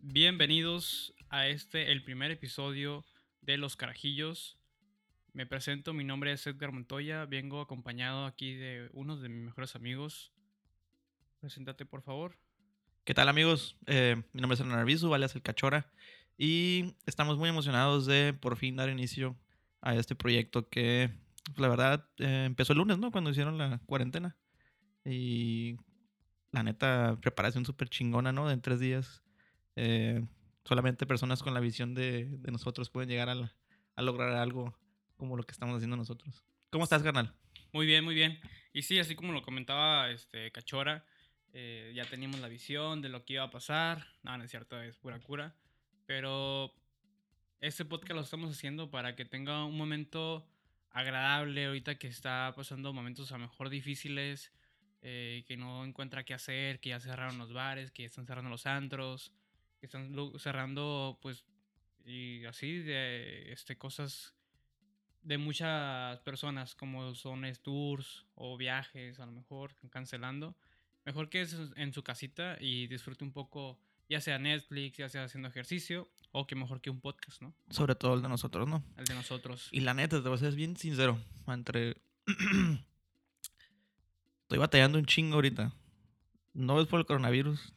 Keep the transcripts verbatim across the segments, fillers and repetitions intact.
bienvenidos a este, el primer episodio de Los Carajillos. Me presento, mi nombre es Edgar Montoya, vengo acompañado aquí de uno de mis mejores amigos. Preséntate, por favor. ¿Qué tal, amigos? Eh, mi nombre es Hernán Arbizu, alias El Cachora, y estamos muy emocionados de por fin dar inicio a este proyecto que, pues, la verdad, eh, empezó el lunes, ¿no? Cuando hicieron la cuarentena. Y la neta, preparación súper chingona, ¿no? De en tres días. Eh, solamente personas con la visión de, de nosotros pueden llegar a, la- a lograr algo como lo que estamos haciendo nosotros. ¿Cómo estás, carnal? Muy bien, muy bien. Y sí, así como lo comentaba este Cachora, eh, ya teníamos la visión de lo que iba a pasar. No, no es cierto, es pura cura. Pero este podcast lo estamos haciendo para que tenga un momento agradable ahorita que está pasando momentos a lo mejor difíciles, eh, que no encuentra qué hacer, que ya cerraron los bares, que ya están cerrando los antros, que están lu- cerrando pues y así de este cosas de muchas personas como son es tours o viajes a lo mejor cancelando. Mejor que es en su casita y disfrute un poco, ya sea Netflix, ya sea haciendo ejercicio o que mejor que un podcast, ¿no? Sobre todo el de nosotros, ¿no? El de nosotros. Y la neta, te voy a ser bien sincero. Entre. Estoy batallando un chingo ahorita. No es por el coronavirus.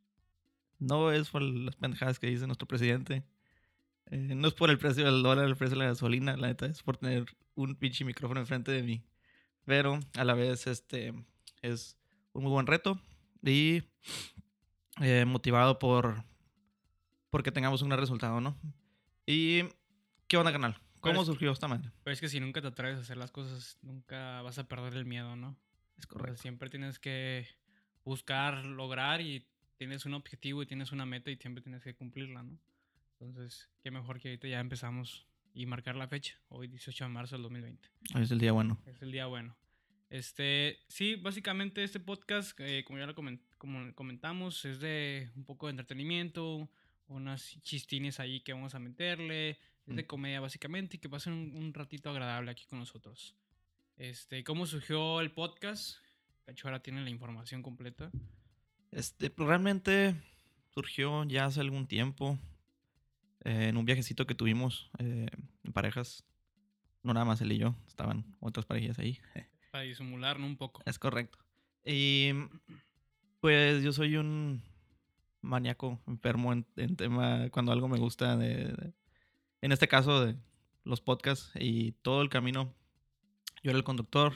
No es por las pendejadas que dice nuestro presidente. Eh, no es por el precio del dólar, el precio de la gasolina. La neta es por tener un pinche micrófono enfrente de mí. Pero a la vez, este es un muy buen reto. Y eh, motivado por porque tengamos un gran resultado, ¿no? Y ¿qué onda, canal? Pero ¿Cómo es, que, surgió esta madre? pero es que si nunca te atreves a hacer las cosas, nunca vas a perder el miedo, ¿no? Es Entonces correcto. siempre tienes que buscar, lograr y tienes un objetivo y tienes una meta y siempre tienes que cumplirla, ¿no? Entonces, qué mejor que ahorita ya empezamos y marcar la fecha, hoy dieciocho de marzo del dos mil veinte. Hoy es el día bueno. Es el día bueno. Este, sí, básicamente este podcast, eh, como ya lo coment como comentamos, es de un poco de entretenimiento, unas chistines ahí que vamos a meterle, es de comedia básicamente y que pasen un, un ratito agradable aquí con nosotros. Este, ¿cómo surgió el podcast? Cachora tiene la información completa. Este, pues, realmente surgió ya hace algún tiempo. Eh, en un viajecito que tuvimos eh, en parejas. No nada más él y yo, estaban otras parejas ahí. Para disimular, ¿no? Un poco. Es correcto. Y pues yo soy un maníaco enfermo en, en tema cuando algo me gusta. De, de- en este caso, de los podcasts. Y todo el camino yo era el conductor.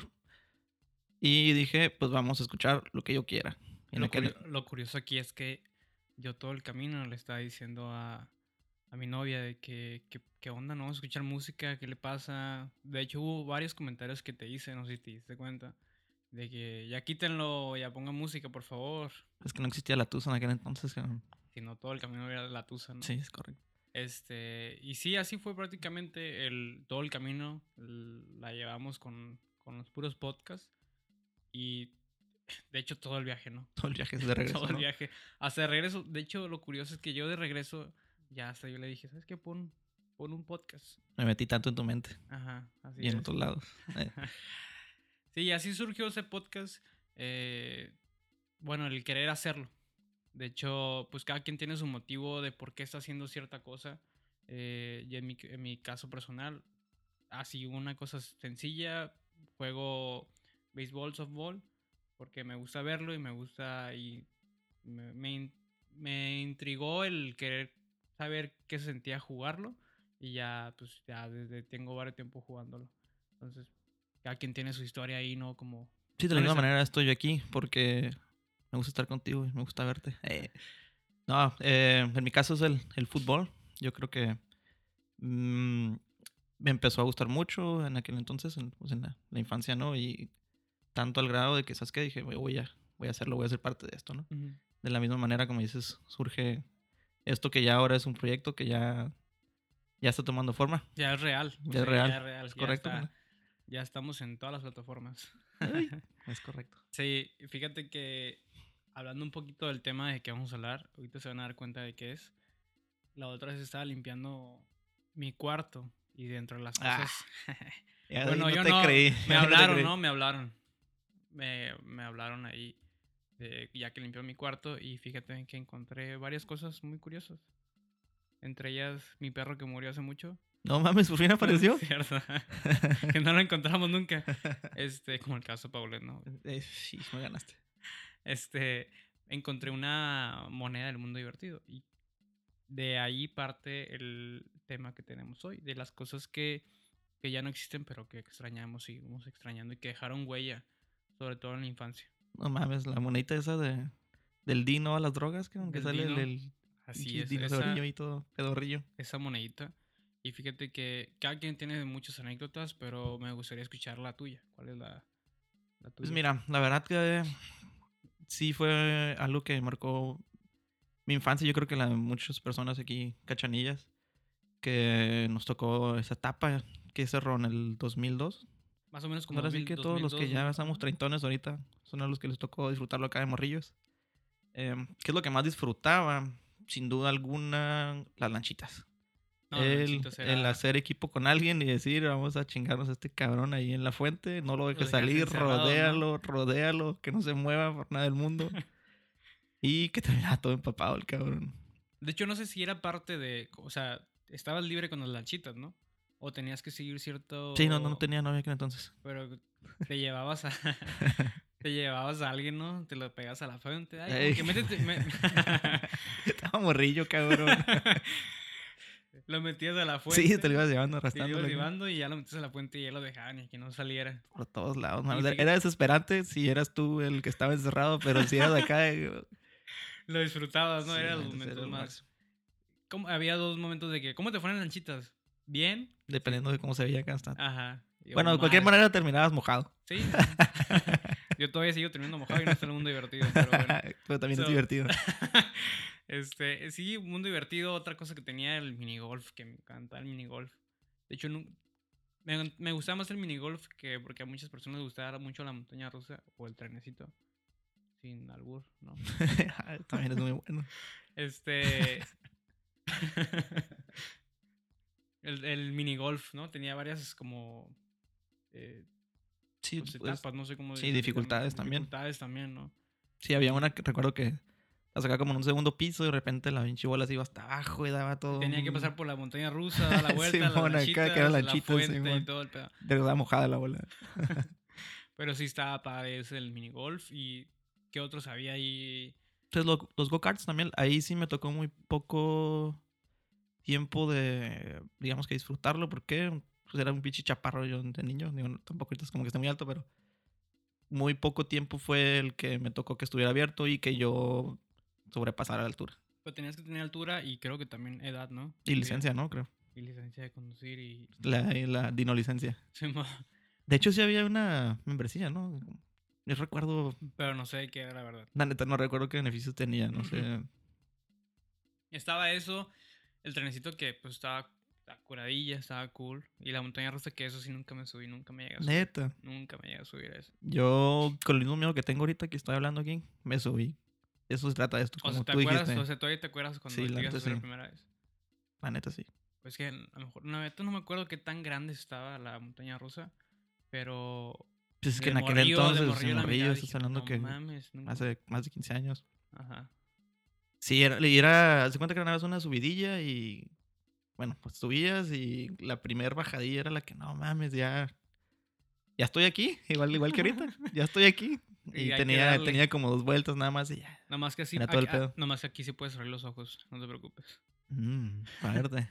Y dije, pues vamos a escuchar lo que yo quiera. En Lo, aquel, curio lo curioso aquí es que yo todo el camino le estaba diciendo a, a mi novia de que, que, que onda, no vamos a escuchar música, qué le pasa. De hecho, hubo varios comentarios que te hice, no sé si te diste cuenta, de que ya quítenlo, ya pongan música, por favor. es que no existía la tusa en aquel entonces. cabrón. Si no, todo el camino era la tusa, ¿no? Sí, es correcto. Este, y sí, así fue prácticamente el, todo el camino. el- la llevamos con, con los puros podcasts. Y de hecho, todo el viaje, ¿no? Todo el viaje es de regreso, Todo el ¿no? viaje. Hasta de regreso. De hecho, lo curioso es que yo de regreso, ya hasta yo le dije, ¿sabes qué? Pon, pon un podcast. Me metí tanto en tu mente Ajá, así y en es. otros lados. Eh, Sí, así surgió ese podcast. eh, bueno, el querer hacerlo. De hecho, pues cada quien tiene su motivo de por qué está haciendo cierta cosa. Eh, y en mi, en mi caso personal, así una cosa sencilla. Juego béisbol, softball, porque me gusta verlo y me gusta y me, me, in- me intrigó el querer saber qué se sentía jugarlo y ya pues ya desde tengo varios tiempo jugándolo. Entonces, cada quien tiene su historia ahí, ¿no? Como Sí, de la no misma necesar- manera estoy yo aquí porque me gusta estar contigo y me gusta verte. Eh, no, eh, en mi caso es el, el fútbol. Yo creo que mm, me empezó a gustar mucho en aquel entonces, en, pues, en la, la infancia, ¿no? Y tanto al grado de que, ¿sabes qué? Dije, "Voy- voy a, voy a hacerlo, voy a ser parte de esto, ¿no? Ujú. De la misma manera, como dices, surge esto que ya ahora es un proyecto que ya, ya está tomando forma. Ya es real, o Ya es sea, ya es real. real, Es ya correcto, está, ¿no? ya estamos en todas las plataformas. Ay, es correcto. Sí, fíjate que hablando un poquito del tema de que vamos a hablar, ahorita se van a dar cuenta de qué es. La otra vez estaba limpiando mi cuarto y dentro de las Ah, cosas. ya ahí Bueno, no yo te no, creí. me Ahí no te hablaron, creí. ¿no? Me hablaron. Me, me hablaron ahí este, ya que limpió mi cuarto y fíjate que encontré varias cosas muy curiosas. Entre ellas, mi perro que murió hace mucho. No mames, por fin apareció. Cierto. Que no lo encontramos nunca. Este, como el caso de Paulette, ¿no? Eh, sí, me ganaste. Este, encontré una moneda del mundo divertido. Y de ahí parte el tema que tenemos hoy. De las cosas que, que ya no existen, pero que extrañamos y seguimos extrañando y que dejaron huella, sobre todo en la infancia. No mames, la monedita esa de del Dino a las drogas, que aunque Del sale Dino, el, el así pinche es. dinosaurillo Esa, y todo, pedorrillo. esa monedita. Y fíjate que cada quien tiene muchas anécdotas, pero me gustaría escuchar la tuya. ¿Cuál es la, la tuya? Pues mira, la verdad que sí fue algo que marcó mi infancia. Yo creo que la de muchas personas aquí, cachanillas, que nos tocó esa etapa que cerró en el dos mil dos. Más o menos como Ahora sí dos mil, que todos los que ya estamos treintones ahorita son a los que les tocó disfrutarlo acá de morrillos. Eh, ¿Qué es lo que más disfrutaba? Sin duda alguna, las lanchitas. No, el, era... el hacer equipo con alguien y decir, vamos a chingarnos a este cabrón ahí en la fuente, no lo dejes salir, rodéalo, ¿no? rodéalo, que no se mueva por nada del mundo. Y que terminaba todo empapado el cabrón. De hecho, no sé si era parte de, o sea, estabas libre con las lanchitas, ¿no? O tenías que seguir cierto... Sí, no, no tenía novia aquel entonces. Pero te llevabas a... te llevabas a alguien, ¿no? Te lo pegas a la frente. Ay, como que métete... Me... Estaba morrillo, cabrón. Lo metías a la fuente. Sí, te lo ibas llevando, arrastrando. Te lo ibas llevando y ya lo metías a la fuente y ya lo dejaban y que no saliera. Por todos lados, man. Era desesperante si eras tú el que estaba encerrado, pero si eras de acá... Lo disfrutabas, ¿no? Sí, Eran los momentos más... ¿Cómo? Había dos momentos de que... ¿Cómo te fueron las lanchitas? ¿Bien? Dependiendo sí. de cómo se veía acá. Hasta... Ajá. Bueno, de cualquier manera terminabas mojado. Sí. Yo todavía sigo terminando mojado y no está en un mundo divertido, pero bueno. Pero también so, es divertido. Este, sí, un mundo divertido. Otra cosa que tenía el minigolf, que me encanta el minigolf. De hecho, no, me, me gustaba más el minigolf que porque a muchas personas les gustaba mucho la montaña rusa o el trenecito. Sin albur, ¿no? También es muy bueno. Este... el, el minigolf, ¿no? Tenía varias como... Eh, sí, pues, pues, etapas, no sé cómo... Sí, dificultades también. Dificultades también, ¿no? Sí, había una que recuerdo que la sacaba como en un segundo piso y de repente la pinche bola se iba hasta abajo y daba todo... Tenía que pasar por la montaña rusa, dar la vuelta, sí, la lanchita, que era la fuente sí, y todo el pedo. De verdad mojada la bola. Pero sí estaba padre ese el minigolf. ¿Y qué otros había ahí? Entonces los, los go-karts también, ahí sí me tocó muy poco tiempo de, digamos que disfrutarlo, porque pues era un pinche chaparro yo de niño, digo, tampoco es como que esté muy alto, pero muy poco tiempo fue el que me tocó que estuviera abierto y que yo sobrepasara la altura. Pero tenías que tener altura y creo que también edad, ¿no? Y licencia, ¿no? Creo. Y licencia de conducir y... La, la dinolicencia. Sí, ma. De hecho sí había una membresía, ¿no? Yo recuerdo... Pero no sé qué era la verdad. La neta no recuerdo qué beneficios tenía, no sé. Estaba eso, el trenecito que pues estaba... La curadilla estaba cool. Y la montaña rusa, que eso sí nunca me subí, nunca me llegué a subir. Neta. Nunca me llegué a subir a eso. Yo, con el mismo miedo que tengo ahorita que estoy hablando aquí, me subí. Eso se trata de esto, como o sea, ¿te tú acuerdas? dijiste. O sea, todavía te acuerdas cuando sí, te ibas a subir sí. la primera vez. La neta sí. Pues que a lo mejor, no, no me acuerdo qué tan grande estaba la montaña rusa, pero... Pues es que en aquel morrillo, entonces, morrillo, morrillo estás hablando no, que mames, nunca... hace más de quince años. Ajá. Sí, era, era, se cuenta que era nada más una subidilla y... Bueno, pues subías y la primera bajadilla era la que, no mames, ya... Ya estoy aquí, igual, igual que ahorita, ya estoy aquí. Y, y tenía, tenía como dos vueltas nada más y ya. Nada más que así, era todo aquí, el pedo. Nada más que aquí sí puedes cerrar los ojos, no te preocupes. Mmm, verde.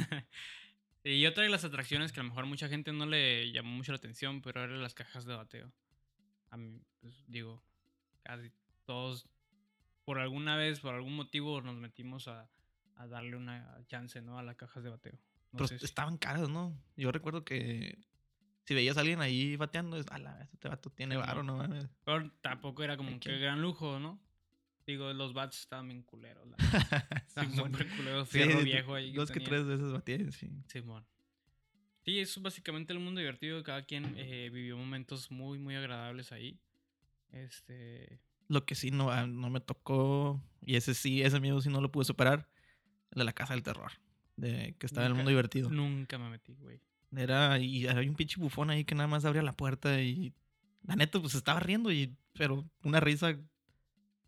Y otra de las atracciones que a lo mejor mucha gente no le llamó mucho la atención, pero eran las cajas de bateo. A mí, pues digo, casi todos, por alguna vez, por algún motivo, nos metimos a, a darle una chance, ¿no? A las cajas de bateo. No pero sé si... estaban caras, ¿no? Yo recuerdo que si veías a alguien ahí bateando, es, ala, este vato tiene sí, varo, no mames. Pero tampoco era como que gran lujo, ¿no? Digo, los bats estaban bien culeros. Estaban súper culeros, fierro sí, viejo ahí. Dos que, que tres veces batían, sí. Simón. Sí, sí, eso es básicamente el mundo divertido. Cada quien eh, vivió momentos muy, muy agradables ahí. Este... Lo que sí no, no me tocó, y ese sí, ese miedo sí no lo pude superar, el de la casa del terror. De que estaba nunca, en el mundo divertido. Nunca me metí, güey. Era, y había un pinche bufón ahí que nada más abría la puerta y la neta pues estaba riendo, y pero una risa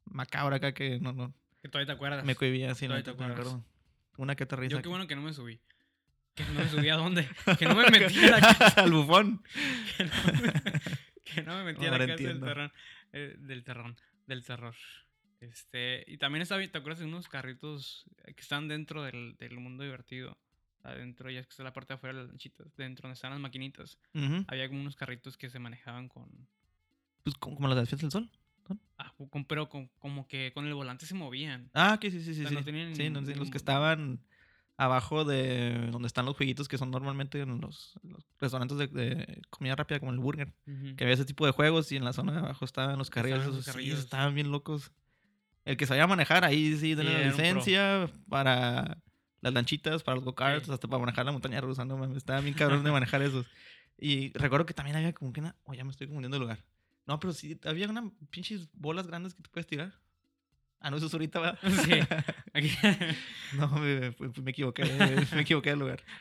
macabra acá que no, no. Que todavía te acuerdas. Me cohibía así, no Todavía te te me acuerdas. acuerdo. Una que te risa. Yo qué bueno que no me subí. Que no me subí a dónde. Que no me metí a la casa. Al bufón. Que no me, que no me metí a la Ahora casa del entiendo. terror. Eh, del terror. Del terror. Este, y también estaba, ¿te acuerdas de unos carritos que están dentro del, del mundo divertido? Adentro, ya es que está la parte de afuera de las lanchitas, dentro donde están las maquinitas. Ujú. Había como unos carritos que se manejaban con. Pues como, como las de las fiestas del sol. ¿Son? Ah, con- pero con, como que con el volante se movían. Ah, que sí, sí, O sí. sea, Sí, no tenían sí no, sí, los ningún- que estaban abajo de donde están los jueguitos que son normalmente en los, los restaurantes de, de comida rápida como el Burger. Ujú. Que había ese tipo de juegos y en la zona de abajo estaban los carriles. Estaban los Esos, sí, carrillos. estaban bien locos. El que sabía manejar, ahí sí tenía la era un pro. licencia para las lanchitas, para los go-karts, Sí. hasta para manejar la montaña rusa. No mames, estaba bien cabrón de manejar esos. Y recuerdo que también había como que una. Oh, ya me estoy confundiendo de lugar. No, pero sí, había unas pinches bolas grandes que te puedes tirar. Ah, no, eso es ahorita, ¿verdad? Sí. Aquí. No, me, me- me equivoqué. Me equivoqué del lugar.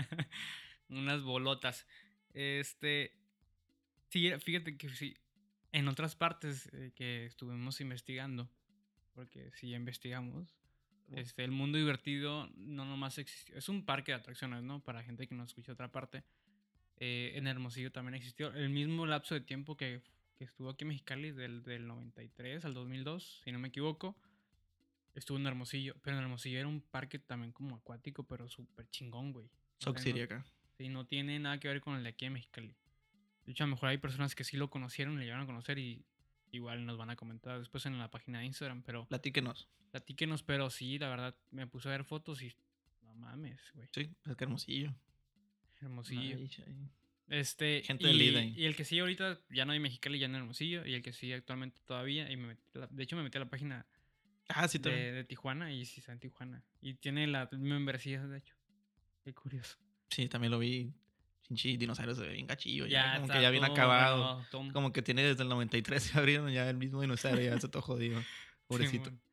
Unas bolotas. Este. Sí, fíjate que sí. En otras partes eh, que estuvimos investigando, porque sí ya investigamos, este, el mundo divertido no nomás existió. Es un parque de atracciones, ¿no? Para gente que no escucha otra parte. Eh, en Hermosillo también existió. El mismo lapso de tiempo que, que estuvo aquí en Mexicali, del, del noventa y tres al dos mil dos, si no me equivoco, estuvo en Hermosillo. Pero en Hermosillo era un parque también como acuático, pero súper chingón, güey. O Sox sea, City no, acá. sí, no tiene nada que ver con el de aquí en Mexicali. De hecho, a lo mejor hay personas que sí lo conocieron, le llegaron a conocer y igual nos van a comentar después en la página de Instagram. Pero Platíquenos. platíquenos, pero sí, la verdad, me puse a ver fotos y no mames, güey. Sí, es que hermosillo. Hermosillo. Ay, ay. Este, Gente y, del lead ahí. y el que sí ahorita ya no hay Mexicali, ya en Hermosillo. Y el que sí actualmente todavía. Y me metí a la- de hecho, me metí a la página Ah, sí, de, también. de Tijuana y sí está en Tijuana. Y tiene la membresía, de hecho. Qué curioso. Sí, también lo vi. Pinche dinosaurio se ve bien gachillo. Ya, Ya como está que ya bien todo acabado. renovado, todo- Como que tiene desde el noventa y tres se abrieron ya el mismo dinosaurio. Ya se todo jodido. Pobrecito. Simón.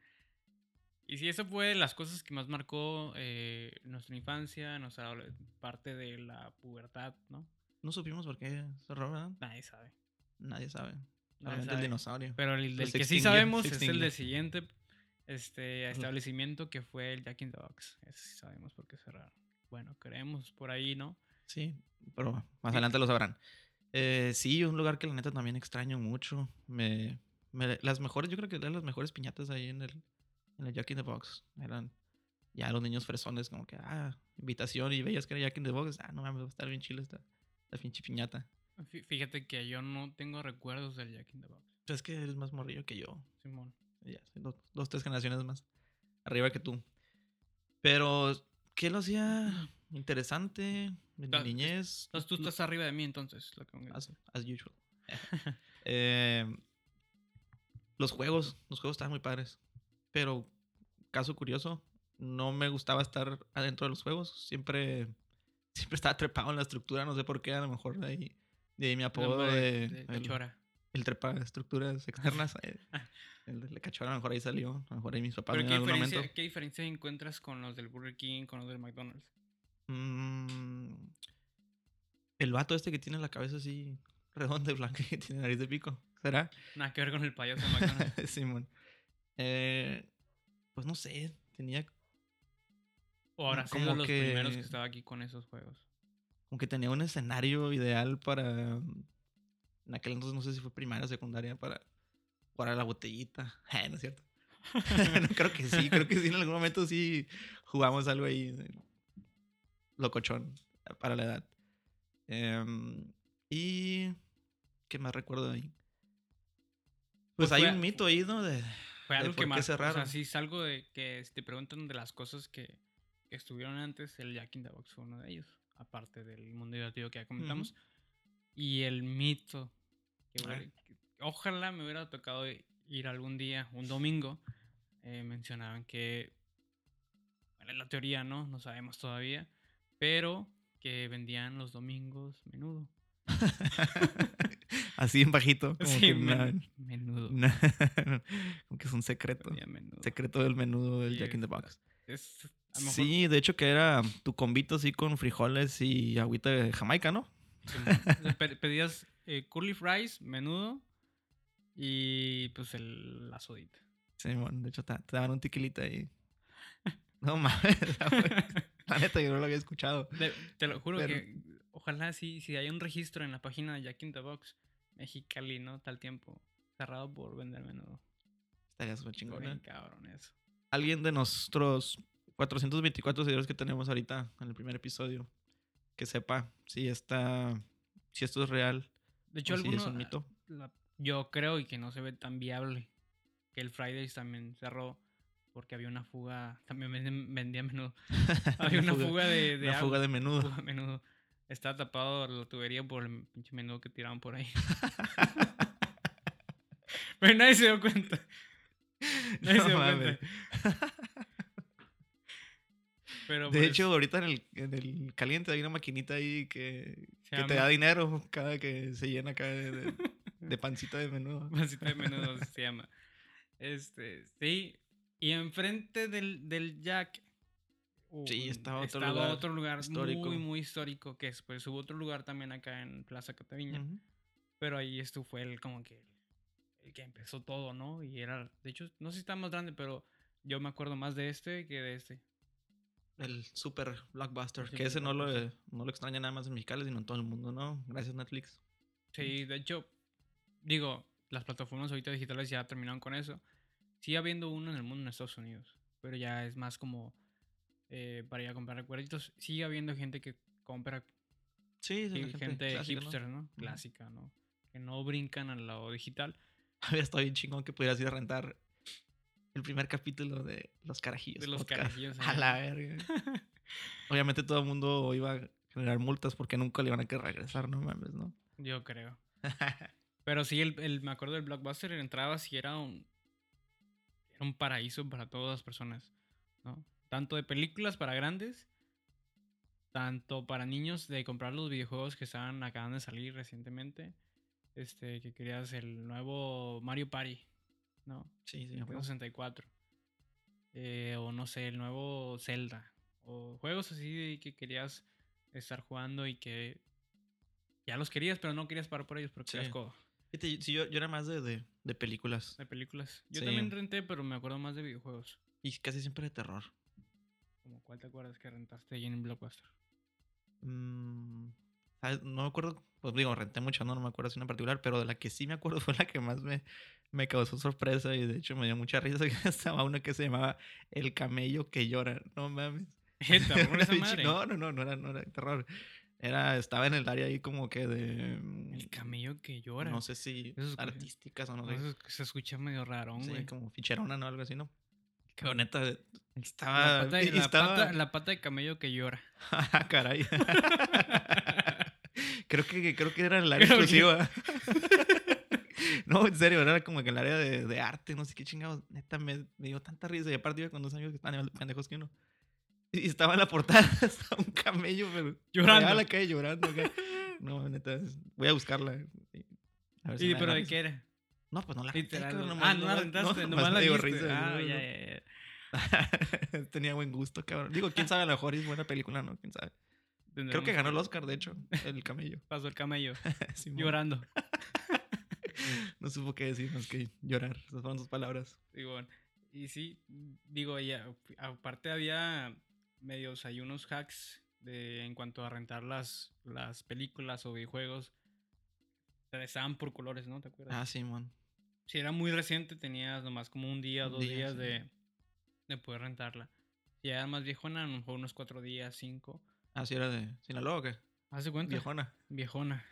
Y sí, eso fue las cosas que más marcó eh, nuestra infancia, nuestra adole- parte de la pubertad, ¿no? No supimos por qué cerró, ¿verdad? Nadie sabe. Nadie sabe. Nadie Solamente el sabe. dinosaurio. Pero el Pues del se que sí extinguió, sabemos se es el extinguió. del siguiente este, establecimiento que fue el Jack in the Box. Ese sí sabemos por qué cerraron. Bueno, creemos por ahí, ¿no? Sí, pero más Sí. adelante lo sabrán. Eh, sí, un lugar que la neta también extraño mucho. Me, me- las mejores, yo creo que eran las mejores piñatas ahí en el, en el Jack in the Box. Eran ya los niños fresones, como que, ah, invitación y veías que era Jack in the Box. Ah, no mames, va a estar bien chile esta, la pinche piñata. Fí- Fíjate que yo no tengo recuerdos del Jack in the Box. Pero es que eres más morrillo que yo. Simón. Ya, soy dos, dos, tres generaciones más arriba que tú. Pero, ¿qué lo hacía interesante en mi Ta- niñez? Entonces tú Lo- estás arriba de mí, entonces. Lo que me As, as usual. Eh, los juegos, los juegos estaban muy padres. Pero, caso curioso, no me gustaba estar adentro de los juegos. Siempre, siempre estaba trepado en la estructura, no sé por qué, a lo mejor de ahí, de ahí mi apodo Nombre de, de el, Cachora. el trepa estructuras externas. eh, el de cachorro, a lo mejor ahí salió, a lo mejor ahí mis papás Pero en ¿qué algún diferencia, momento. ¿qué diferencia encuentras con los del Burger King, con los del McDonald's? Mm, el vato este que tiene la cabeza así redonda y blanca y que tiene nariz de pico. ¿Será? Nada que ver con el payaso de McDonald's. Simón. Eh, pues no sé, tenía O habrá como sido los que- primeros que estaba aquí con esos juegos. como que tenía un escenario ideal para en aquel entonces no sé si fue primaria o secundaria para jugar a la botellita. Eh, no es cierto. No, creo que sí, creo que sí en algún momento sí jugamos algo ahí eh, locochón para la edad. Em, y ¿qué más recuerdo de ahí? Pues, Pues hay fue- un mito ahí, ¿no? De, Fue de algo por que qué marcó. O sea, cerraron. sí es algo de que si te preguntan de las cosas que, que estuvieron antes, el Jack in the Box fue uno de ellos. Aparte del mundo divertido que ya comentamos. Y el mito. Que hubiera- Ah. que- ojalá me hubiera tocado ir algún día, un domingo. eh, mencionaban que. Bueno, en la teoría, ¿no? No sabemos todavía. Pero que vendían los domingos menudo. Así en bajito. Como Sí, que men- na- menudo. na- como que es un secreto. Vendían menudo. Secreto del menudo del Sí, Jack in the está- Box. Es, a lo mejor- Sí, de hecho que era tu combito así con frijoles y agüita de Jamaica, ¿no? Simón. O sea, pe- pedías eh, curly fries, menudo y pues el, la sodita. Sí, mon, de hecho te, te daban un tequilita ahí. No mames, la, la neta yo no lo había escuchado. De- te lo juro Pero que ojalá sí, si hay un registro en la página de Jack in the Box, Mexicali, ¿no? Tal tiempo. Cerrado por vender menudo. estaría súper Está bien chingona. cabrón eso. Alguien de nuestros cuatrocientos veinticuatro seguidores que tenemos ahorita en el primer episodio, que sepa si está, si esto es real De hecho, o si es alguno, un mito. la- yo creo y que no se ve tan viable que el Fridays también cerró porque había una fuga, también vendían, vendía menudo. Había Una una fuga, fuga de, de una fuga agua. de menudo. Fuga de menudo. Está tapado la tubería por el pinche menudo que tiraban por ahí. Pero nadie se dio cuenta. Nadie No se dio mames. cuenta. Pero De pues hecho, ahorita en el, en el caliente hay una maquinita ahí que, se que te da llama dinero cada que se llena acá de, de, de pancita de menudo. Masita de menudo se llama. Este, sí. Y enfrente del, del Jack uh, Sí, estaba otro estaba lugar otro lugar histórico. muy, muy histórico. Que después hubo otro lugar también acá en Plaza Cataviña. Ujú. Pero ahí esto fue el como que el, el que empezó todo, ¿no? Y era, de hecho, no sé si está más grande, pero yo me acuerdo más de este que de este. El super blockbuster. El Que super ese no lo, blockbuster. no lo extraña nada más en Mexicali, sino en todo el mundo, ¿no? Gracias, Netflix. Sí, de hecho, digo, las plataformas ahorita digitales ya terminaron con eso. Sigue habiendo uno en el mundo en Estados Unidos, pero ya es más como eh, para ir a comprar recuerditos. Sigue habiendo gente que compra, Sí, de la y gente gente clásica, ¿no? hipster, ¿no? Ujú. Clásica, ¿no? Que no brincan a lo digital. Había estado bien chingón que pudieras ir a rentar el primer capítulo de Los Carajillos De los Podcast. carajillos. A allá, la ¿no? verga. Obviamente todo el mundo iba a generar multas porque nunca le iban a querer regresar, no mames, ¿no? Yo creo. Pero sí, el, el- me acuerdo del Blockbuster, entrabas y era un, era un paraíso para todas las personas, ¿no? Tanto de películas para grandes, tanto para niños de comprar los videojuegos que estaban acaban de salir recientemente. Este, que querías el nuevo Mario Party, ¿no? Sí, sí, Nintendo bro. sesenta y cuatro. Eh, o no sé, el nuevo Zelda. O juegos así de que querías estar jugando y que ya los querías, pero no querías pagar por ellos porque Sí. eras codo. Fíjate, sí, yo, yo era más de, de, de películas. De películas. Yo Sí. también renté, pero me acuerdo más de videojuegos. Y casi siempre de terror. Como cuál te acuerdas que rentaste ahí en Blockbuster. Mm, ¿sabes? No me acuerdo, pues digo, renté mucho, ¿no? No me acuerdo si una en particular, pero de la que sí me acuerdo fue la que más me, me causó sorpresa y de hecho me dio mucha risa que estaba una que se llamaba El camello que llora. No mames. ¿Eh, terror esa Pinche- madre? No, no, no, no era, no era terror. Era, estaba en el área ahí como que de. El camello que mm, llora. No sé si Eso escucha- artísticas o no No, sé. eso se escucha medio raro, Sí, güey. como ficherona, ¿no? Algo así, ¿no? Pero Camello. neta, La estaba. pata, y la, estaba. pata, la pata de camello que llora. Ah, caray. creo, que, creo que era el área Creo que- exclusiva. No, en serio, era como que el área de, de arte, no sé qué chingados. Neta, me, me dio tanta risa. Y aparte iba con dos amigos que estaban igual de pendejos que uno. Y estaba en la portada, estaba un camello, pero Llorando. a la calle llorando. Acá. No, neta, voy a buscarla. A ver si ¿Y me da pero de risa. qué era? No, pues no la renté, Literal. cabrón. Ah, Nomás, no la nomás- rentaste, no, nomás la me dio viste. risa. Ah, no, ya, no. ya, ya. Tenía buen gusto, cabrón. Digo, quién sabe, a lo mejor es buena película, ¿no? Quién sabe. Creo Tendremos que ganó el Oscar, de hecho, el camello. Pasó el camello Simón. llorando. No supo qué decir más que llorar. Esas fueron sus palabras. Digo, y sí, digo, ya, aparte había medios, hay unos hacks de, en cuanto a rentar las, las películas o videojuegos. Te estaban por colores, ¿no? ¿Te acuerdas? Ah, Simón. Si era muy reciente, tenías nomás como un día o Un dos día, días sí. de, de poder rentarla. Si era más viejona, a lo mejor unos cuatro días, cinco. Ah, sí, era de Sinaloa o qué? ¿Haz de cuenta? Viejona. Viejona.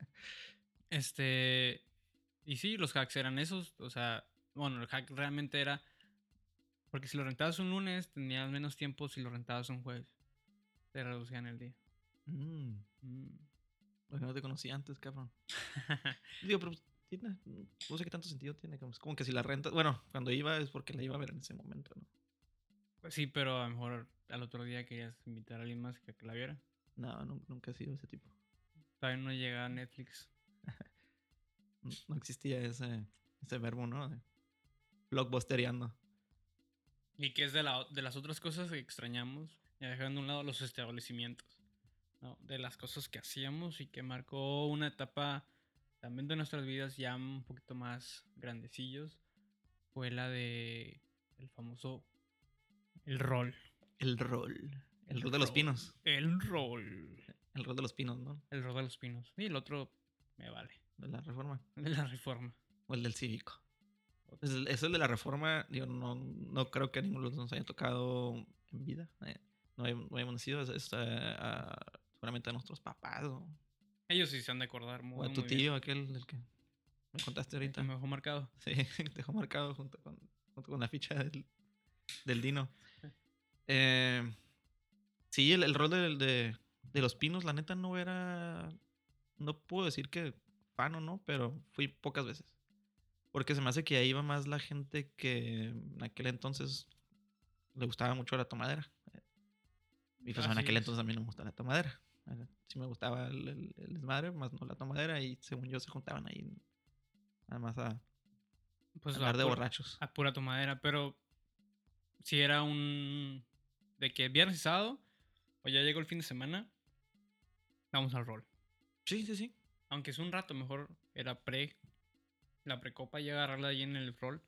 Este. Y sí, los hacks eran esos. O sea, bueno, el hack realmente era. Porque si lo rentabas un lunes, tenías menos tiempo. Si lo rentabas un jueves, te reducían el día. Mm, Mm. porque no te conocí antes, cabrón. Digo, pero tiene, no sé qué tanto sentido tiene. Como, es como que si la renta, bueno, cuando iba es porque la iba a ver en ese momento, ¿no? Pues sí, pero a lo mejor al otro día querías invitar a alguien más que, que la viera. No, nu- nunca he sido ese tipo. Todavía no llega a Netflix. No, no existía ese, ese verbo, ¿no? De blockbustereando. Y que es de, la, de las otras cosas que extrañamos, ya dejando a un lado los establecimientos, ¿no? De las cosas que hacíamos y que marcó una etapa también de nuestras vidas ya un poquito más grandecillos. fue la de el famoso El Rol. El rol. El rol de los pinos. El Rol. El rol de los pinos, ¿no? El Rol de los Pinos. Y el otro me vale. De la reforma. De la Reforma. O el del cívico. Es el, es el de la reforma. Yo no, no creo que a ninguno de los dos nos haya tocado en vida. Eh, no, hay- no hemos nacido. Es, es, eh, a- seguramente a nuestros papás o, Ellos sí se han de acordar muy, o a tu muy bien. tío, aquel del que me contaste El que ahorita. me dejó marcado. Sí, te dejó marcado junto con, junto con la ficha del, del Dino. Eh, sí, el, el rol del- de, de los pinos, la neta, no era. No puedo decir que fan o no, pero fui pocas veces. Porque se me hace que ahí iba más la gente que en aquel entonces le gustaba mucho la tomadera. Y pues en Así aquel es. entonces a mí no me gustaba la tomadera. Eh, Sí me gustaba el, el- el desmadre, más no la tomadera. Y según yo se juntaban ahí nada más a Pues hablar de a pura- borrachos. A pura tomadera. Pero si era un. De que viernes y sábado, o ya llegó el fin de semana, vamos al rol. Sí, sí, sí. Aunque es un rato, mejor era pre. La precopa y agarrarla ahí en el rol.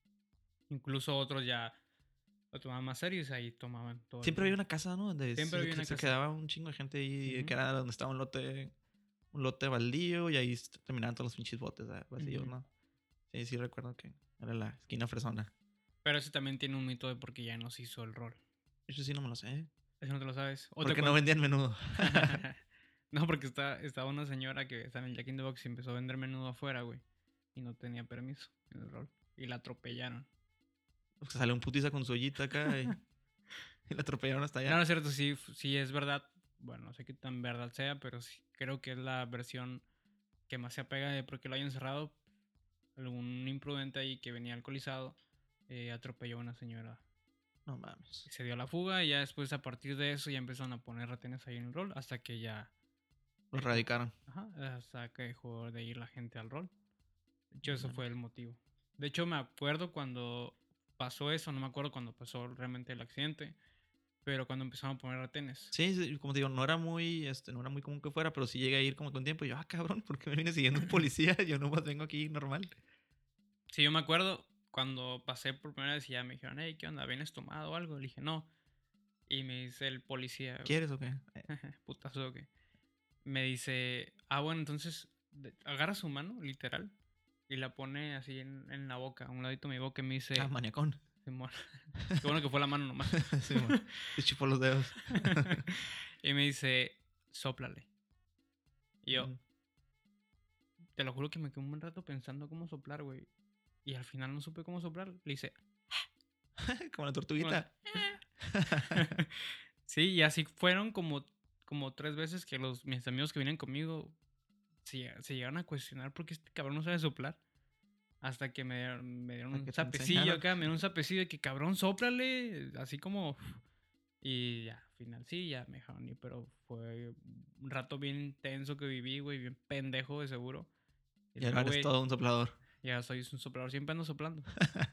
Incluso otros ya lo tomaban más serios y ahí tomaban todo. el Siempre había día. una casa, ¿no? Donde Siempre se, había una se casa. quedaba un chingo de gente ahí, Ujú. que era donde estaba un lote, un lote baldío y ahí est- terminaban todos los pinches botes ah, vacíos, Ujú. ¿no? Sí, sí recuerdo que era la esquina fresona. Pero ese también tiene un mito de por qué ya no se hizo el rol. Eso sí no me lo sé. Eso no te lo sabes. O te Porque no cuen- vendían menudo. No, porque está, estaba una señora que estaba en el Jack in the Box y empezó a vender menudo afuera, güey. Y no tenía permiso en el rol. Y la atropellaron. Pues salió un putiza con su ollita acá y, y la atropellaron hasta No, allá. no es cierto, sí, f- sí es verdad. Bueno, no sé qué tan verdad sea, pero sí, creo que es la versión que más se apega de por qué lo hayan cerrado. Algún imprudente ahí que venía alcoholizado eh, atropelló a una señora. No mames. Se dio la fuga y ya después a partir de eso ya empezaron a poner retenes ahí en el rol hasta que ya... Lo radicaron. Ajá, hasta que dejó de ir la gente al rol. De hecho, eso Mames. fue el motivo. De hecho, me acuerdo cuando pasó eso, no me acuerdo cuando pasó realmente el accidente, pero cuando empezaron a poner retenes. Sí, sí, como te digo, no era muy, este, no era muy común que fuera, pero sí llegué a ir como con tiempo y yo, ah, cabrón, ¿por qué me viene siguiendo un policía? Yo nomás vengo aquí normal. Sí, yo me acuerdo cuando pasé por primera vez y ya me dijeron, hey, ¿qué onda? ¿Vienes tomado o algo? Le dije, no. Y me dice el policía, ¿Quieres o qué? Eh, putazo o qué. Me dice, ah, bueno, entonces de- agarra su mano, literal, y la pone así en, en la boca, a un ladito de mi boca, y me dice, Ah, maniacón. Simón. Qué bueno que fue la mano nomás. Sí, man. Se chupó los dedos. Y me dice, sóplale. Y yo, Mm. te lo juro que me quedé un buen rato pensando cómo soplar, güey. Y al final no supe cómo soplar. Le hice, Como la tortuguita. sí, y así fueron como, como tres veces que los, mis amigos que vienen conmigo se, se llegaron a cuestionar por qué este cabrón no sabe soplar. Hasta que me dieron, me dieron Hasta un que te sapecillo enseñaron. acá, me dieron un sapecillo de que cabrón, sóplale. Así como. Y ya, al final sí, ya me dejaron ir, pero fue un rato bien intenso que viví, güey, bien pendejo de seguro. Y Y ahora luego, eres güey, todo un soplador. ya soy un soplador, siempre ando soplando.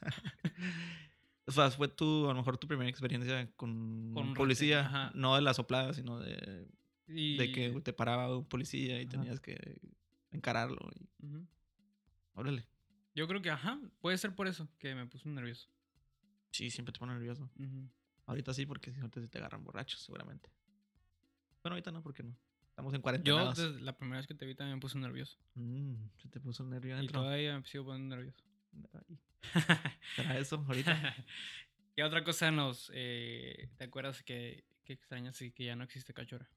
O sea, fue tu, a lo mejor tu primera experiencia con, Con un un policía. retén, ajá. No de la soplada, sino de, Y... de que te paraba un policía y Ajá. tenías que encararlo. Y, Ujú. órale. Yo creo que, ajá, puede ser por eso que me puse nervioso. Sí, siempre te pone nervioso. Ujú. Ahorita sí, porque si ahorita sí te agarran borrachos, seguramente. Bueno, ahorita no, porque no. Estamos en Yo cuarentena. desde la primera vez que te vi también me puse nervioso. Mm, se te puso el nervio Y adentro. todavía me sigo poniendo nervioso. Ay, ¿será eso ahorita? ¿Qué otra cosa nos... eh, ¿te acuerdas que, que extrañas y que ya no existe Cachora?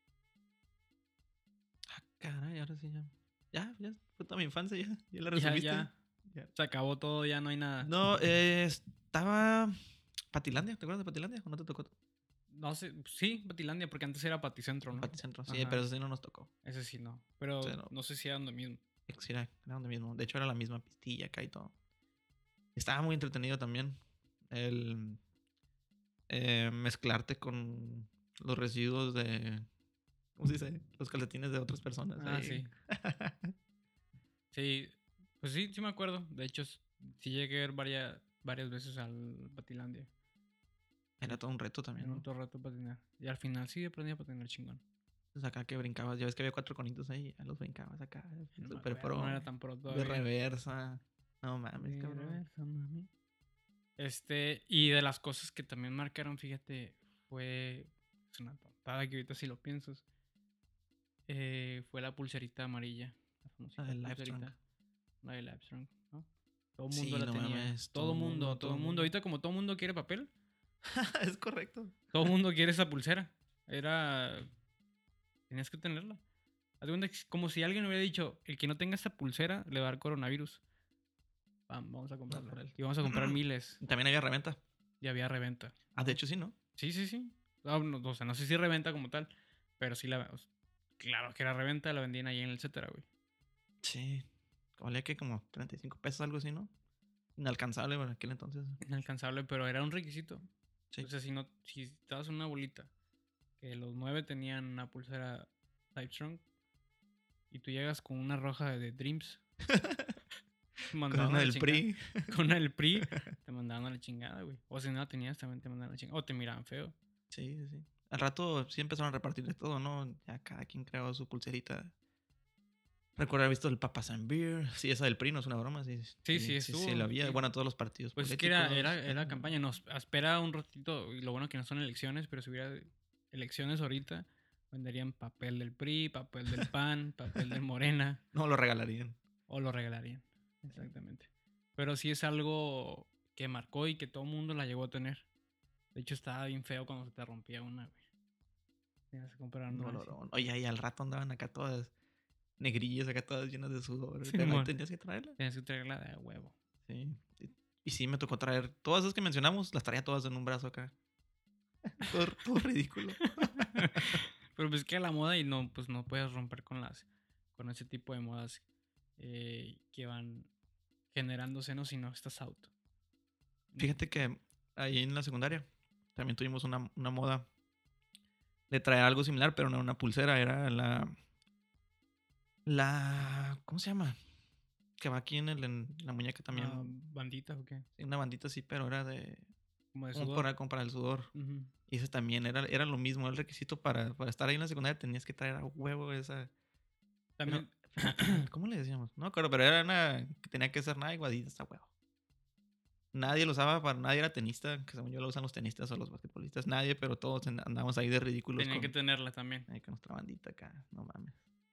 Ah, caray, ahora sí ya. Ya, ya fue toda mi infancia, ya. Ya la Ya, resumiste. ya. Ya. Se acabó todo, ya no hay nada. No, eh, estaba. Patilandia, ¿te acuerdas de Patilandia? ¿O no te tocó? No sé, sí, Patilandia, porque antes era Paticentro, ¿no? Paticentro, sí, Ajá. pero eso sí no nos tocó. Ese sí no. Pero Sí, no. no sé si era donde mismo. Sí, era, era donde mismo. De hecho, era la misma pistilla acá y todo. Estaba muy entretenido también el eh, mezclarte con los residuos de. ¿Cómo se dice? Los calcetines de otras personas. Ah, ahí. sí. Sí, pues sí, sí me acuerdo. De hecho, s- sí llegué a ver varias, varias veces al Patilandia. Era todo un reto también, En ¿no? un todo rato patinar. Y al final sí aprendí a patinar chingón. Entonces acá que brincabas, ya ves que había cuatro conitos ahí, ya los brincabas acá. No me Super acuerdo, pro. no era tan pro De todavía. reversa. No mames, De cabrón. reversa, mami. Este, y de las cosas que también marcaron, fíjate, fue. Es una tontada que ahorita si lo piensas. Eh, fue la pulserita amarilla. La La famosita del Livestrong. pulserita. La de Livestrong, ¿no? Todo el mundo Sí, la no tenía. mames. Todo Todo el mundo, mundo, todo todo el el mundo. mundo. Ahorita, como todo el mundo quiere papel, Es correcto. todo el mundo quiere esa pulsera. Era. Tenías que tenerla. Haz de cuenta que es como si alguien hubiera dicho: el que no tenga esta pulsera le va a dar coronavirus. Pam, vamos a No, comprarla. por él. Y vamos a comprar miles. También había reventa. Y había reventa. Ah, de hecho sí, ¿no? Sí, sí, sí. Ah, no, o sea, no sé si reventa como tal, pero sí la. O sea, claro que era reventa, la vendían ahí en el etcétera, güey. Sí. Valía que como treinta y cinco pesos, algo así, ¿no? Inalcanzable para aquel entonces. Inalcanzable, pero era un requisito. Sí. O sea, si no, si estabas en una bolita, que los nueve tenían una pulsera Livestrong, y tú llegas con una roja de Dreams, Con mandaban una a la del chingada. P R I. Con una del P R I, te mandaban a la chingada, güey. O si no la tenías, también te mandaban a la chingada. O te miraban feo. Sí, sí, sí. Al rato sí empezaron a repartir de todo, ¿no? Ya cada quien creó su pulserita. Recuerdo haber visto el Papa San Beer. Sí, esa del P R I no es una broma. Sí, Sí, sí, sí, sí, sí, estuvo. la había. Sí. Bueno, todos los partidos Pues es que políticos. era, era, era eh, campaña. Nos espera un ratito. Y lo bueno que no son elecciones, pero si hubiera elecciones ahorita, venderían papel del P R I, papel del P A N, papel del Morena. No, lo regalarían. O lo regalarían. Exactamente. Pero sí es algo que marcó y que todo el mundo la llegó a tener. De hecho, estaba bien feo cuando se te rompía una, güey. Tenías que comprar No, una no, así. no. Oye, ahí al rato andaban acá todas negrillas, acá todas llenas de sudor. Sí, Pero ahí mon. tenías que traerla. Tenías que traerla de huevo. Sí. Y- Y sí, me tocó traer todas esas que mencionamos, las traía todas en un brazo acá. Todo, todo ridículo. Pero pues que la moda y no, pues no puedes romper con las, con ese tipo de modas eh, que van generándose, ¿no? Si no estás out. Fíjate que ahí en la secundaria también tuvimos una, una moda de traer algo similar, pero no era una pulsera, era la. La. ¿Cómo se llama? Que va aquí en, el, en la muñeca ¿Una también. bandita o qué? Sí, una bandita así, pero era de. Como de Como sudor. para, como para el sudor. Ujú. Y ese también era, era lo mismo, el requisito para, para estar ahí en la secundaria tenías que traer a huevo esa. Pero, También, pero, ¿cómo le decíamos? No me acuerdo, pero era una que tenía que ser nada igualita esta huevo. Nadie lo usaba, para nadie era tenista, que según yo lo usan los tenistas o los basquetbolistas, nadie, pero todos en- andábamos ahí de ridículos tenían que con, tenerla también. ahí con nuestra bandita acá, no mames.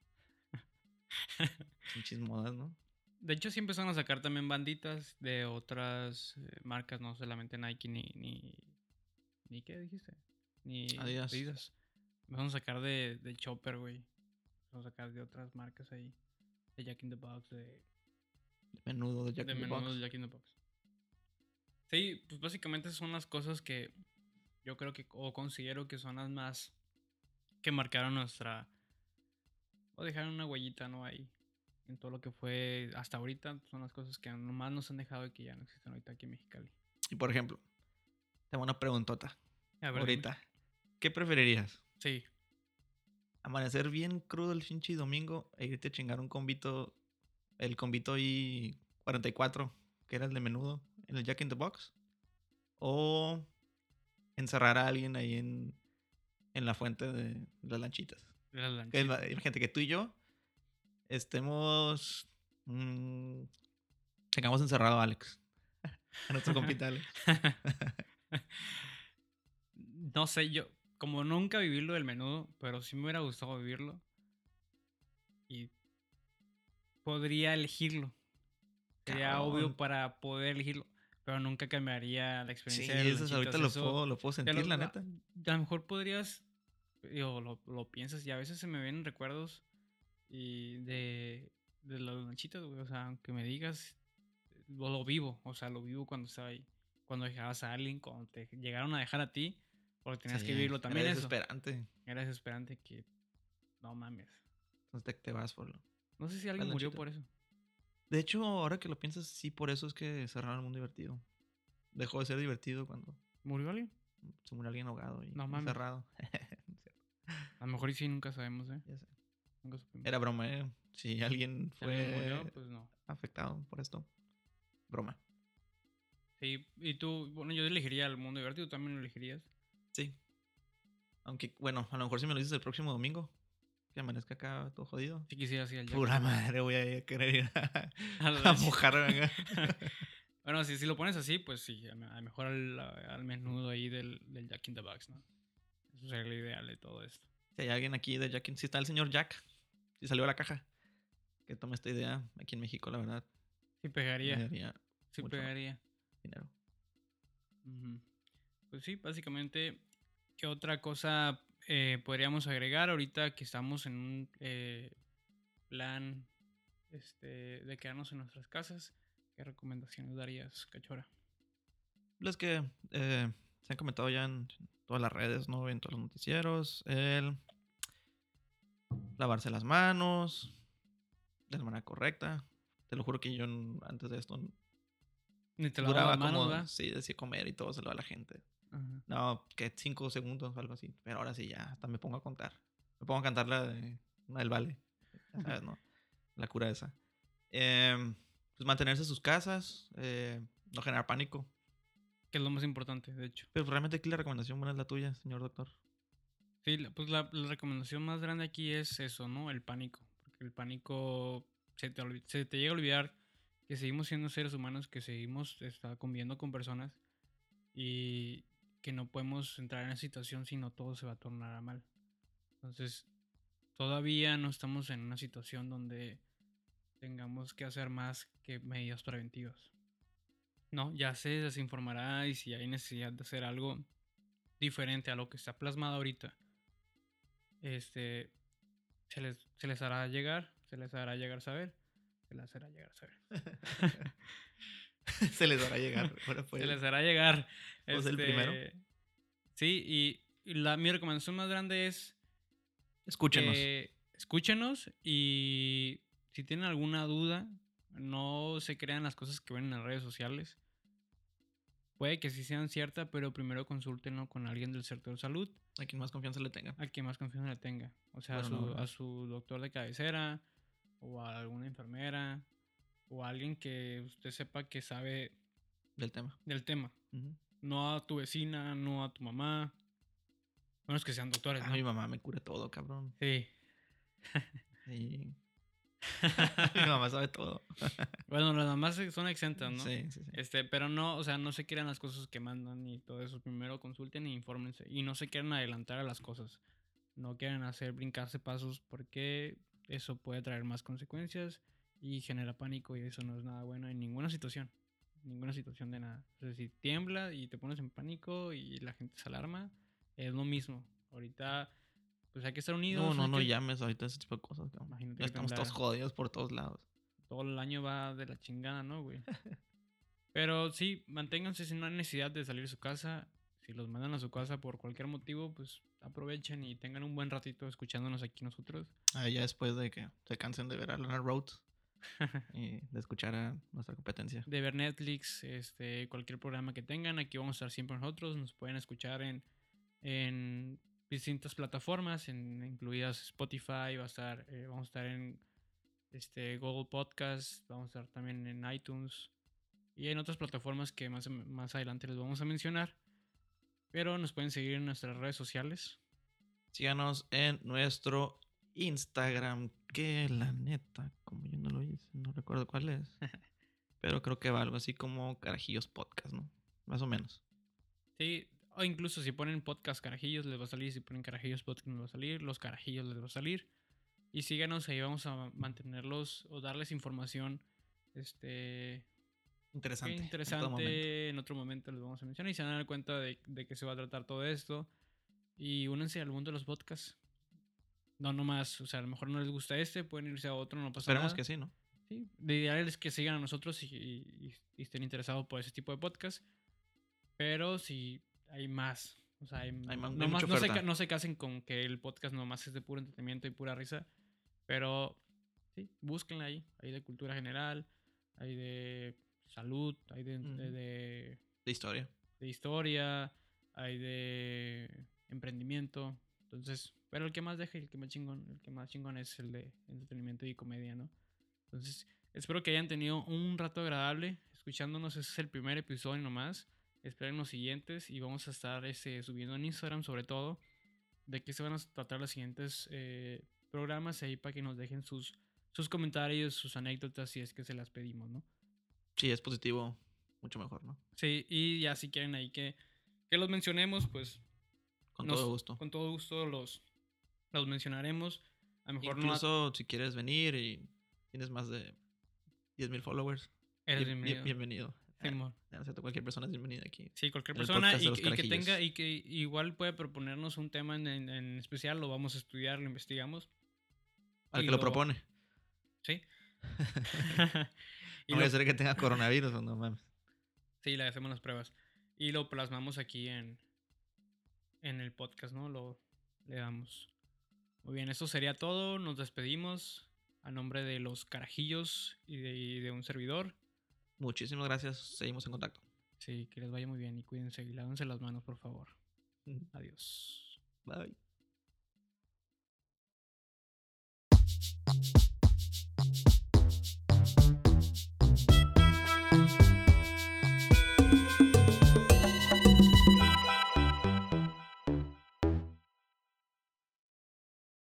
Pinches modas, ¿no? De hecho, sí empezaron a sacar también banditas de otras eh, marcas, no solamente Nike ni, ni. ¿Ni qué dijiste? Ni Adidas. Adidas. Empezaron a sacar de, de Chopper, güey. Empezaron a sacar de otras marcas ahí. De Jack in the Box, de, De menudo, de Jack de in the menudo Box. de Jack in the Box. Sí, pues básicamente son las cosas que yo creo que, o considero que son las más que marcaron nuestra, o dejaron una huellita, ¿no? Ahí, en todo lo que fue hasta ahorita, son las cosas que nomás nos han dejado y que ya no existen ahorita aquí en Mexicali. Y por ejemplo, tengo una preguntota. A ver, Ahorita, dime. ¿qué preferirías? Sí, ¿Amanecer bien crudo el pinche domingo e irte a chingar un convito, el convito I cuarenta y cuatro, que era el de menudo, en el Jack in the Box? ¿O encerrar a alguien ahí en, en la fuente de las lanchitas? las Que, lanchitas. imagínate que tú y yo estemos. mmm, tengamos encerrado a Alex. A nuestro compita Alex. No sé, yo, como nunca viví lo del menudo, pero sí me hubiera gustado vivirlo. Y podría elegirlo. Sería Cabrón. obvio para poder elegirlo. Pero nunca cambiaría la Sí, experiencia de las eso es- ahorita lanchitas. lo Eso, puedo, lo puedo te sentir, lo- la a, neta. a lo mejor podrías, digo, lo, lo piensas y a veces se me vienen recuerdos y de, de las lanchitas, güey. O sea, aunque me digas, lo, lo vivo. O sea, lo vivo cuando estaba ahí. Cuando dejabas a alguien, cuando te llegaron a dejar a ti, porque tenías Sí, que vivirlo también era eso. desesperante. Era desesperante que, no mames. Entonces te, te vas por lo- No sé si la alguien murió lanchita. por eso. De hecho, ahora que lo piensas, sí, por eso es que cerraron el mundo divertido. Dejó de ser divertido cuando ¿Murió alguien? se murió alguien ahogado y No mames. encerrado. A lo mejor y sí, nunca sabemos, ¿eh? Ya sé. Nunca supimos. Era broma, ¿eh? Si alguien Si alguien fue murió, pues no. afectado por esto, broma. Sí, y tú, bueno, yo elegiría el mundo divertido, ¿también lo elegirías? Sí. Aunque, bueno, a lo mejor si me lo dices el próximo domingo, que amanezca acá todo jodido. Si quisieras ir al Pura Jack in the madre, voy a querer ir a, A la a leche. mojarme acá. Bueno, si, si lo pones así, pues sí, a, a mejor al, al menudo ahí del, del Jack in the Box, ¿no? Eso sería lo ideal de todo esto. Si hay alguien aquí de Jack, in- si está el señor Jack, si salió a la caja, que tome esta idea aquí en México, la verdad, Sí me pegaría, daría sí mucho pegaría. dinero. Ujú. Pues sí, básicamente, ¿qué otra cosa eh, podríamos agregar ahorita que estamos en un eh, plan este, de quedarnos en nuestras casas? ¿Qué recomendaciones darías, Cachora? Los que eh, se han comentado ya en todas las redes, ¿no? En todos los noticieros, el lavarse las manos de la manera correcta. Te lo juro que yo n- antes de esto Ni te lavas las duraba manos, como, ¿verdad? sí, decía comer y todo se lo da a la gente. Ajá. No, que cinco segundos o algo así. Pero ahora sí, ya hasta me pongo a contar. Me pongo a cantar la de una del Vale. Ya sabes, ¿no? La cura esa. Em, pues mantenerse en sus casas, eh, no generar pánico. Que es lo más importante, de hecho. Pero realmente aquí la recomendación buena es la tuya, señor doctor. Sí, la- pues la, la recomendación más grande aquí es eso, ¿no? El pánico. Porque el pánico se te, olvi- se te llega a olvidar que seguimos siendo seres humanos, que seguimos está, conviviendo con personas y que no podemos entrar en esa situación si no todo se va a tornar a mal. Entonces, todavía no estamos en una situación donde tengamos que hacer más que medidas preventivas. No, ya se desinformará y si hay necesidad de hacer algo diferente a lo que está plasmado ahorita, este, se les, se les hará llegar, se les hará llegar saber, se les hará llegar saber. Se les dará llegar. Ahora Se pues, les hará llegar. ¿puedo ser el primero? Este, sí, y, y la, mi recomendación más grande es Escúchenos. que escúchenos y si tienen alguna duda, no se crean las cosas que ven en las redes sociales. Puede que sí sean ciertas, pero primero consúltenlo con alguien del sector salud, A quien más confianza le tenga. a quien más confianza le tenga. O sea, a Bueno, no, su, ¿verdad? a su doctor de cabecera, o a alguna enfermera, o a alguien que usted sepa que sabe Del tema. del tema. Ujú. No a tu vecina, no a tu mamá. Bueno, es que sean doctores, Ah, ¿no? mi mamá me cura todo, cabrón. Sí. Sí. Mi mamá sabe todo. Bueno, las mamás son exentas, ¿no? Sí, sí, sí. Este, pero no, o sea, no se crean las cosas que mandan y todo eso. Primero consulten e infórmense. Y no se quieran adelantar a las cosas. No quieran hacer brincarse pasos porque eso puede traer más consecuencias y genera pánico y eso no es nada bueno en ninguna situación. Ninguna situación de nada. O sea, si tiembla y te pones en pánico y la gente se alarma, es lo mismo. Ahorita, pues hay que estar unidos. No, no, hay no que- llames ahorita ese tipo de cosas, cabrón. Imagínate Ya que estamos todos temblara. jodidos por todos lados. Todo el año va de la chingada, ¿no, güey? Pero sí, manténganse si no hay necesidad de salir de su casa. Si los mandan a su casa por cualquier motivo, pues aprovechen y tengan un buen ratito escuchándonos aquí nosotros. Ah, ya después de que se cansen de ver a Lana Rhodes y de escuchar a nuestra competencia. De ver Netflix, este, cualquier programa que tengan, aquí vamos a estar siempre nosotros. Nos pueden escuchar en, en distintas plataformas, en, incluidas Spotify, va a estar, eh, vamos a estar en este, Google Podcast, vamos a estar también en iTunes y en otras plataformas que más, más adelante les vamos a mencionar. Pero nos pueden seguir en nuestras redes sociales. Síganos en nuestro Instagram, que la neta, como yo no lo hice, no recuerdo cuál es. Pero creo que va algo así como Carajillos Podcast, ¿no? Más o menos. Sí, o incluso si ponen podcast Carajillos les va a salir, si ponen Carajillos Podcast les va a salir, los Carajillos les va a salir. Y síganos, ahí vamos a mantenerlos o darles información este, Interesante. qué En todo momento. interesante. En otro momento les vamos a mencionar y se van a dar cuenta de, de qué se va a tratar todo esto. Y únanse al mundo de los podcasts. No nomás, o sea, a lo mejor no les gusta este, pueden irse a otro, no pasa Esperemos nada. que sí, ¿no? Sí, lo ideal es que sigan a nosotros y, y- y estén interesados por ese tipo de podcast. Pero si hay más. O sea, hay, Hay, ma- hay no, mucha más, no, se, oferta. ca- no se casen con que el podcast nomás es de puro entretenimiento y pura risa. Pero sí, búsquenla ahí. Hay de cultura general, hay de salud, hay de, Ujú. de, de- De historia. de historia, hay de emprendimiento. Entonces, pero el que más deja y el que más chingón, el que más chingón es el de entretenimiento y comedia, ¿no? Entonces, espero que hayan tenido un rato agradable escuchándonos. Ese es el primer episodio nomás. Esperen los siguientes y vamos a estar este, subiendo en Instagram sobre todo de qué se van a tratar los siguientes eh, programas ahí para que nos dejen sus, sus comentarios, sus anécdotas, si es que se las pedimos, ¿no? Sí, es positivo, mucho mejor, ¿no? Sí, y ya si quieren ahí que, que los mencionemos, pues Con nos- todo gusto. con todo gusto los, los mencionaremos. A lo mejor no Incluso si quieres venir y tienes más de diez mil followers, eres bien- bien- bienvenido. bienvenido. Eh, Simón. no es cierto, cualquier persona es bienvenida aquí. Sí, cualquier en el persona podcast de y, los que- y que carajillos. tenga y que igual puede proponernos un tema en, en- en especial, lo vamos a estudiar, lo investigamos. Al y que lo lo- propone. Sí. y No lo- voy a ser que tenga coronavirus, no mames. sí, le hacemos las pruebas. Y lo plasmamos aquí en, en el podcast, ¿no? Lo le damos. Muy bien, eso sería todo. Nos despedimos a nombre de los carajillos y de, y de un servidor. Muchísimas gracias. Seguimos en contacto. Sí, que les vaya muy bien y cuídense y lávense las manos, por favor. Adiós. Bye.